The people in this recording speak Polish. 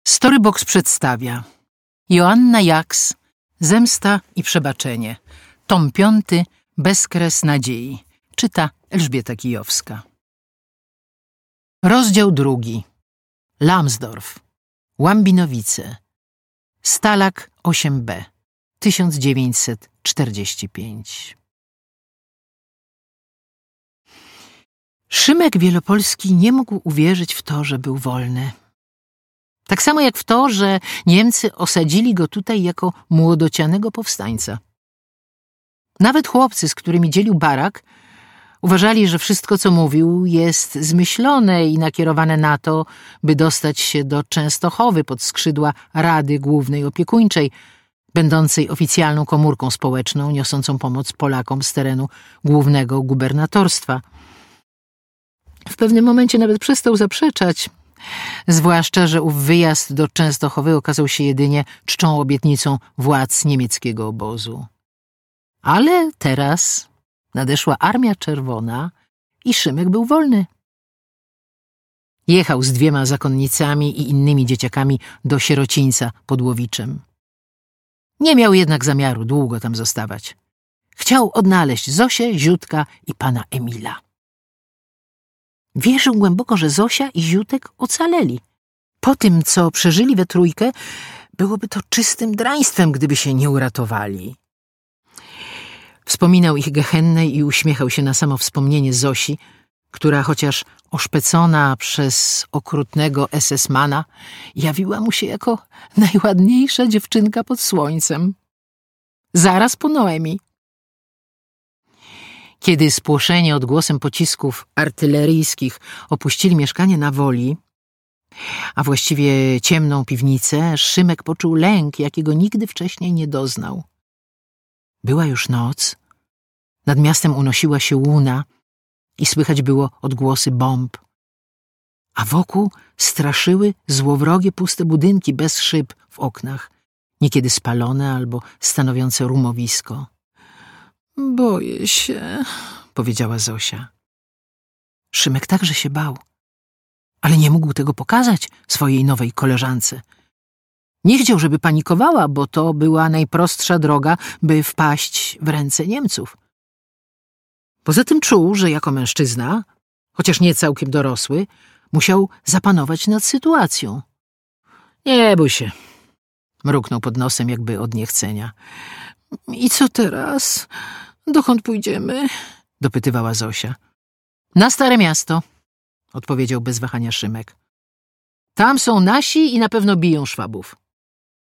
Storybox przedstawia Joanna Jaks, Zemsta i przebaczenie. Tom 5, Bezkres nadziei. Czyta Elżbieta Kijowska. Rozdział 2. Lambsdorff, Łambinowice, Stalag 8b, 1945. Szymek Wielopolski nie mógł uwierzyć w to, że był wolny. Tak samo jak w to, że Niemcy osadzili go tutaj jako młodocianego powstańca. Nawet chłopcy, z którymi dzielił barak, uważali, że wszystko, co mówił, jest zmyślone i nakierowane na to, by dostać się do Częstochowy pod skrzydła Rady Głównej Opiekuńczej, będącej oficjalną komórką społeczną niosącą pomoc Polakom z terenu głównego gubernatorstwa. W pewnym momencie nawet przestał zaprzeczać, zwłaszcza, że ów wyjazd do Częstochowy okazał się jedynie czczą obietnicą władz niemieckiego obozu. Ale teraz nadeszła Armia Czerwona i Szymek był wolny. Jechał z 2 zakonnicami i innymi dzieciakami do sierocińca pod Łowiczem. Nie miał jednak zamiaru długo tam zostawać. Chciał odnaleźć Zosię, Ziutka i pana Emila. Wierzył głęboko, że Zosia i Ziutek ocaleli. Po tym, co przeżyli we trójkę, byłoby to czystym draństwem, gdyby się nie uratowali. Wspominał ich gehennę i uśmiechał się na samo wspomnienie Zosi, która chociaż oszpecona przez okrutnego SS-mana, jawiła mu się jako najładniejsza dziewczynka pod słońcem. Zaraz po Noemi. Kiedy spłoszeni odgłosem pocisków artyleryjskich opuścili mieszkanie na Woli, a właściwie ciemną piwnicę, Szymek poczuł lęk, jakiego nigdy wcześniej nie doznał. Była już noc, nad miastem unosiła się łuna i słychać było odgłosy bomb, a wokół straszyły złowrogie puste budynki bez szyb w oknach, niekiedy spalone albo stanowiące rumowisko. Boję się, powiedziała Zosia. Szymek także się bał, ale nie mógł tego pokazać swojej nowej koleżance. Nie chciał, żeby panikowała, bo to była najprostsza droga, by wpaść w ręce Niemców. Poza tym czuł, że jako mężczyzna, chociaż nie całkiem dorosły, musiał zapanować nad sytuacją. Nie bój się, mruknął pod nosem jakby od niechcenia. I co teraz? Dokąd pójdziemy? Dopytywała Zosia. Na Stare Miasto, odpowiedział bez wahania Szymek. Tam są nasi i na pewno biją Szwabów.